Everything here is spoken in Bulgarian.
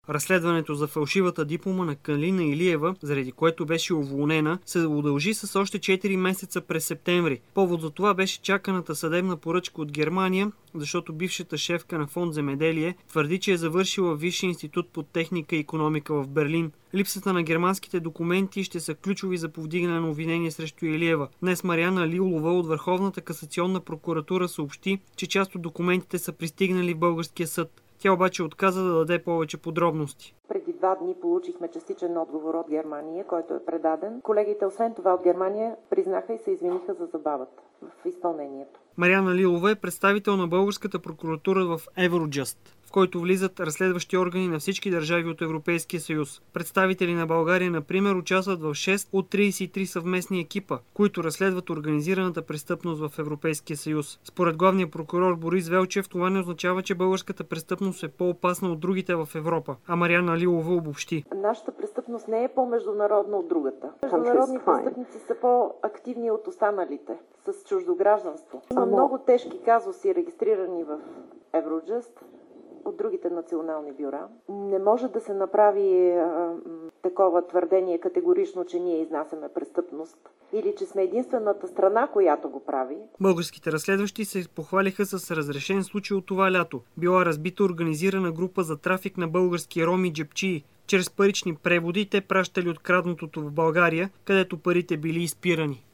Разследването за фалшивата диплома на Калина Илиева, заради което беше уволнена, се удължи с още 4 месеца през септември. Повод за това беше чаканата съдебна поръчка от Германия, защото бившата шефка на фонд Земеделие твърди, че е завършила Висшия институт по техника и икономика в Берлин. Липсата на германските документи ще са ключови за повдигане на обвинение срещу Илиева. Днес Мариана Лилова от Върховната касационна прокуратура съобщи, че част от документите са пристигнали в българския съд. Тя обаче отказа да даде повече подробности. Преди 2 дни получихме частичен отговор от Германия, който е предаден. Колегите, освен това от Германия, признаха и се извиниха за забавата в изпълнението. Мариана Лилова е представител на българската прокуратура в Евроджъст, в който влизат разследващи органи на всички държави от Европейския съюз. Представители на България, например, участват в 6 от 33 съвместни екипа, които разследват организираната престъпност в Европейския съюз. Според главния прокурор Борис Велчев, това не означава, че българската престъпност е по-опасна от другите в Европа. А Мариана Лилова обобщи. Нашата престъпност не е по-международна от другата. Международни престъпници са по-активни от останалите, с чуждо гражданство. Има много тежки казуси, регистрирани в Евроджъст от другите национални бюра. Не може да се направи такова твърдение категорично, че ние изнасяме престъпност или че сме единствената страна, която го прави. Българските разследващи се похвалиха с разрешен случай от това лято. Била разбита организирана група за трафик на български роми джебчии. Чрез парични преводи те пращали откраднатото в България, където парите били изпирани.